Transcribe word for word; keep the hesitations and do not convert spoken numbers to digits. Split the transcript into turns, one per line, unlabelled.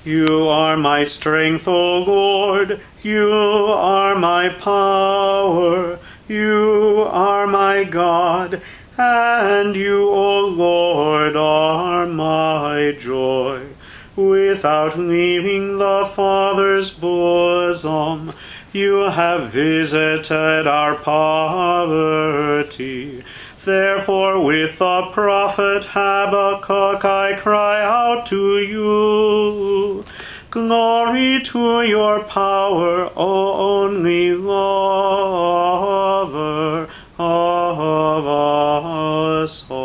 You are my strength, O Lord. You are my power. You are my God. And you, O Lord, are my joy. Without leaving the Father's bosom, you have visited our poverty. Therefore, with the prophet Habakkuk, I cry out to you. Glory to your power, O only lover of us all.